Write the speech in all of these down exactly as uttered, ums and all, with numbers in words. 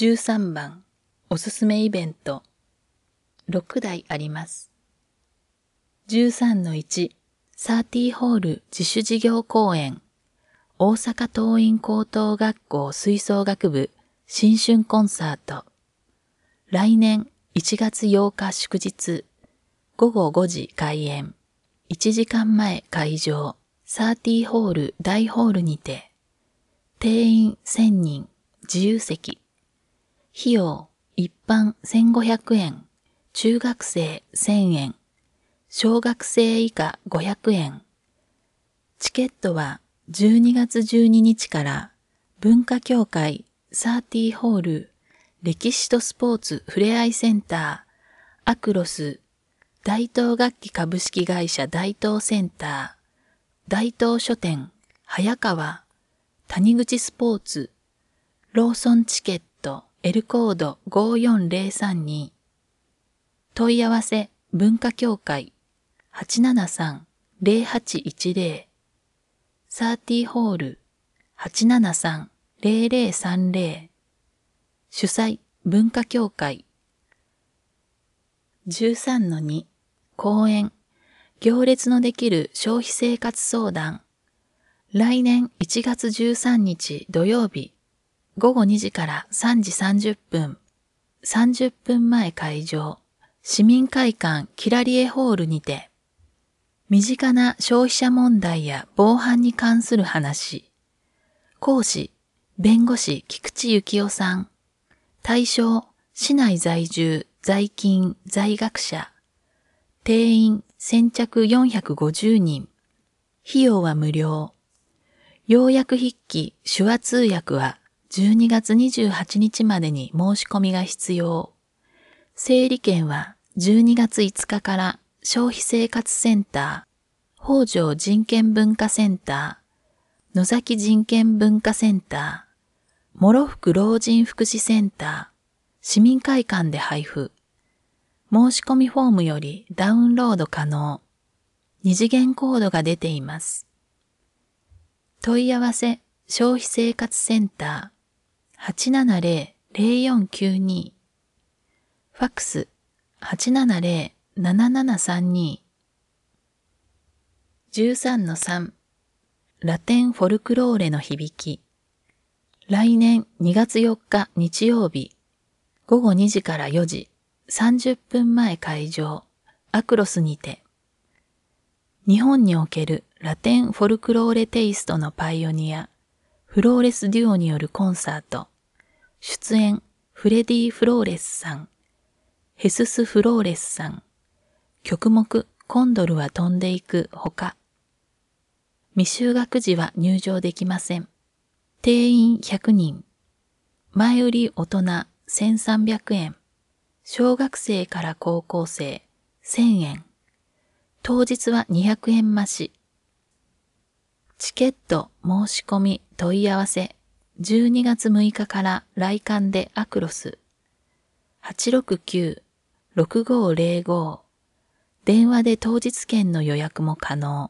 じゅうさんばん、おすすめイベント。ろくだいあります。じゅうさんのいち、サーティーホール自主事業公演。大阪桐蔭高等学校吹奏楽部新春コンサート。来年いちがつようか祝日。ごごごじ開演。いちじかんまえ会場。サーティーホール大ホールにて。定員せんにん、自由席。費用、一般せんごひゃくえん、中学生せんえん、小学生以下ごひゃくえん。チケットはじゅうにがつじゅうににちから文化協会サーティーホール歴史とスポーツふれあいセンターアクロス大東楽器株式会社大東センター大東書店早川谷口スポーツローソンチケットL コードごよんぜろさんに。問い合わせ文化協会 はちななさんぜろはちいちぜろ サーティーホール はちななさんぜろぜろさんぜろ 主催文化協会 じゅうさんのに 公演行列のできる消費生活相談来年いちがつじゅうさんにち土曜日ごごにじからさんじさんじゅっぷん、さんじゅっぷんまえ会場、市民会館キラリエホールにて、身近な消費者問題や防犯に関する話、講師、弁護士菊池幸雄さん、対象、市内在住、在勤、在学者、定員先着よんひゃくごじゅうにん、費用は無料、要約筆記、手話通訳は、じゅうにがつにじゅうはちにちまでに申し込みが必要。整理券はじゅうにがついつかから消費生活センター、北条人権文化センター、野崎人権文化センター、諸福老人福祉センター、市民会館で配布。申し込みフォームよりダウンロード可能。二次元コードが出ています。問い合わせ消費生活センター、はちななぜろ ぜろよんきゅうに。ファックス はちななぜろ ななななさんに。じゅうさんのさん ラテンフォルクローレの響き。来年にがつよっか日曜日、ごごにじからよじ、さんじゅっぷんまえ会場、アクロスにて。日本におけるラテンフォルクローレテイストのパイオニア、フローレスデュオによるコンサート。出演、フレディ・フローレスさん、ヘスス・フローレスさん、曲目、コンドルは飛んでいくほか。未就学児は入場できません。定員ひゃくにん。前売り大人せんさんびゃくえん。小学生から高校生せんえん。当日はにひゃくえん増し。チケット申し込み問い合わせじゅうにがつむいかから来館でアクロス はちろくきゅう ろくごぜろご 電話で当日券の予約も可能。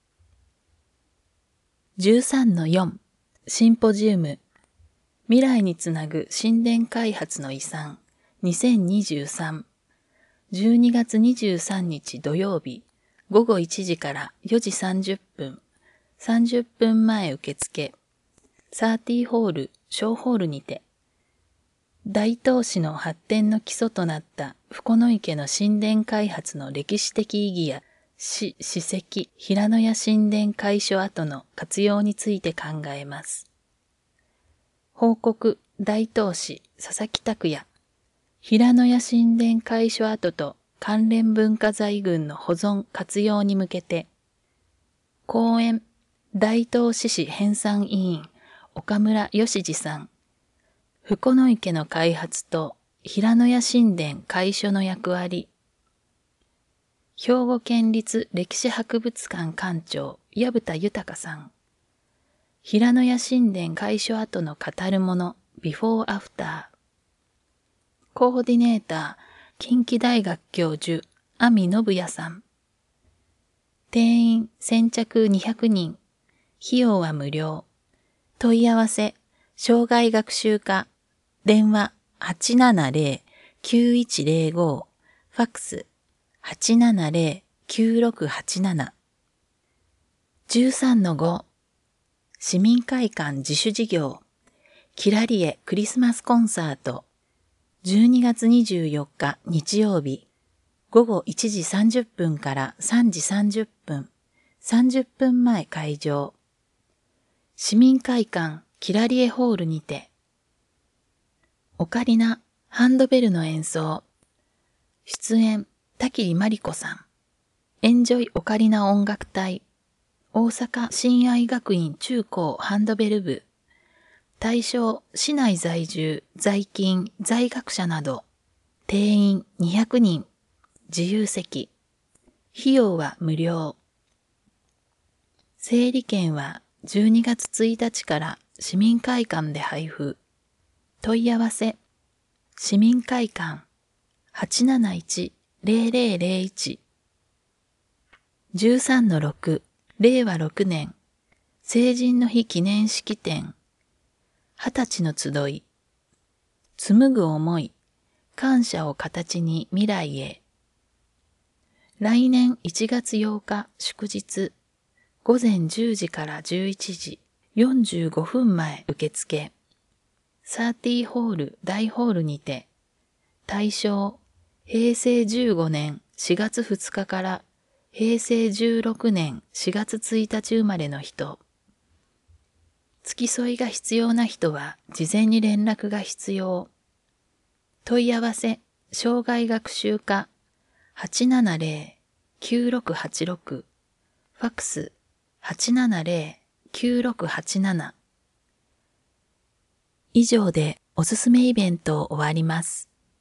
じゅうさんのよん シンポジウム未来につなぐ神殿開発の遺産にせんにじゅうさん じゅうにがつにじゅうさんにち土曜日ごごいちじからよじさんじゅっぷんさんじゅっぷんまえ受付サーティーホール小ホールにて大東市の発展の基礎となった深池の神殿開発の歴史的意義や市史跡平野屋神殿開所跡の活用について考えます。報告大東市佐々木拓也平野屋神殿開所跡と関連文化財群の保存活用に向けて講演大東市市編纂委員岡村義次さん深池の開発と平野屋神殿開所の役割兵庫県立歴史博物館館長薮田豊さん平野屋神殿開所跡の語るものビフォーアフターコーディネーター近畿大学教授阿見信也さん定員先着にひゃくにん費用は無料問い合わせ障害学習課電話はちななゼロ きゅういちゼロご、ファックス はちななゼロ きゅうろくはちなな。じゅうさんのご 市民会館自主事業キラリエクリスマスコンサートじゅうにがつにじゅうよっか日曜日ごごいちじさんじゅっぷんからさんじさんじゅっぷんさんじゅっぷんまえ開場市民会館キラリエホールにてオカリナハンドベルの演奏出演田切真理子さんエンジョイオカリナ音楽隊大阪親愛学院中高ハンドベル部対象市内在住在勤在学者など定員にひゃくにん自由席費用は無料整理券はじゅうにがつついたちから市民会館で配布問い合わせ市民会館 はちなないちゼロゼロゼロいち じゅうさんのろくれいわろくねん成人の日記念式典二十歳の集い紡ぐ思い感謝を形に未来へ来年いちがつようか祝日ごぜんじゅうじからじゅういちじよんじゅうごふんまえ受付サーティーホール大ホールにて対象へいせいじゅうごねんしがつふつかからへいせいじゅうろくねんしがつついたち生まれの人付き添いが必要な人は事前に連絡が必要問い合わせ障害学習課 はちななゼロ きゅうろくはちろく ファックス はちななゼロ きゅうろくはちなな以上でおすすめイベントを終わります。